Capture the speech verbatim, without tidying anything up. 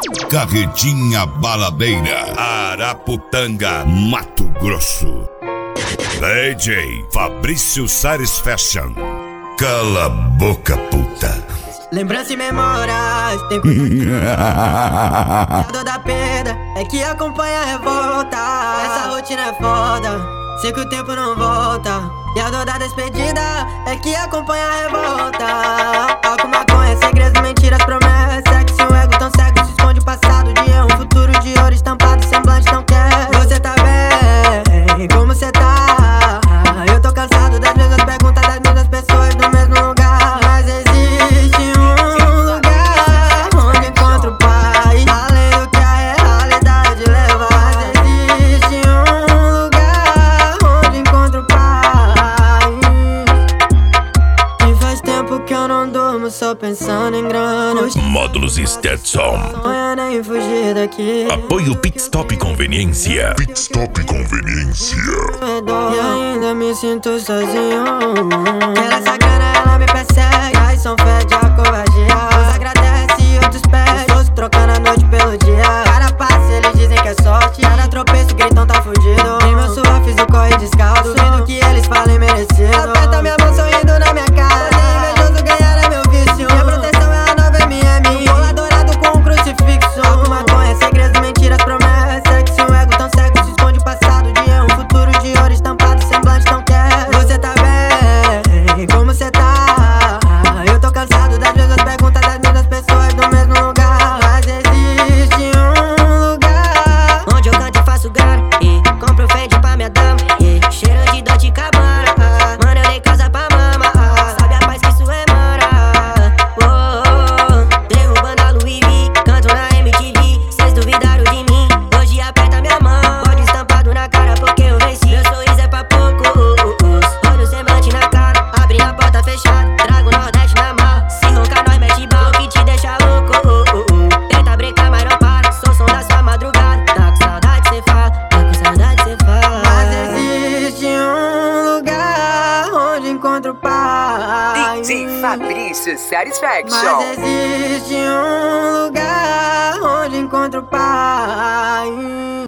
Carretinha Baladeira, Araputanga, Mato Grosso. D J Fabrício Sares Fashion. Cala a boca, puta. Lembrança e memórias, tem dor da perda, é que acompanha a revolta. Essa rotina é foda, sei que o tempo não volta. E a dor da despedida é que acompanha a revolta. Álcool, maconha, segredos, mentiras, promessas. Sexo, um ego tão cego, se esconde o passado de erro. Um futuro de ouro estampado, semblante tão quer. Você tá bem? Como você tá? Eu tô cansado das mesmas perguntas, das mesmas pessoas no mesmo lugar. Mas existe um lugar onde encontro paz, além do que a realidade leva. Mas existe um lugar onde encontro paz. E faz tempo que eu não durmo só pensando em grana. Módulos Stetson. Sonha nem fugir daqui. Apoio Pitstop Conveniência. Pitstop Conveniência. E ainda me sinto sozinho. Quero essa grana, ela me persegue. Aí são fede a covardia. Uns agradece e outros pede. Estou trocando a noite pelo dia. Cada passo eles dizem que é sorte. Cada tropeço gritão tá fugido. Em meu suor fiz o corre descalço. Duvido que eles falem merecido. Aperta minha mão sorrindo na minha cara. Invejoso ganhar é meu vício. Minha proteção é a nova M M. Bola dourado com um crucifixo. Álcool, maconha, segredos, mentiras, promessas. Sexo, um ego tão cego, se esconde o passado de erro. Um futuro de ouro estampado, semblante tão quer. Você tá bem? Como você tá? Eu tô cansado das mesmas perguntas, das mesmas pessoas no mesmo lugar. Mas existe um lugar onde eu canto e faço grana, e compro fade pra minha dama, e cheiro de Dolce Gabbana. Mano, eu dei casa pra mama, sabe a paz que isso emana. Oh, oh, oh. Derrubando a Louis V, canto na M T V. Cês duvidaram de mim, hoje aperta minha mão. Pode estampado na cara porque eu venci. Meu sorriso é pra poucos, olha o semblante na cara. Abri a porta fechada, trago o Nordeste na mão. Se roncar nós mete bala, que te deixa louco. Tenta brincar mas não para, sou som da sua madrugada. Tá com saudade cê fala, tá com saudade cê fala. Mas existe um lugar onde encontro paz. D J Fabrício Satisfaction. Mas existe um lugar onde encontro paz.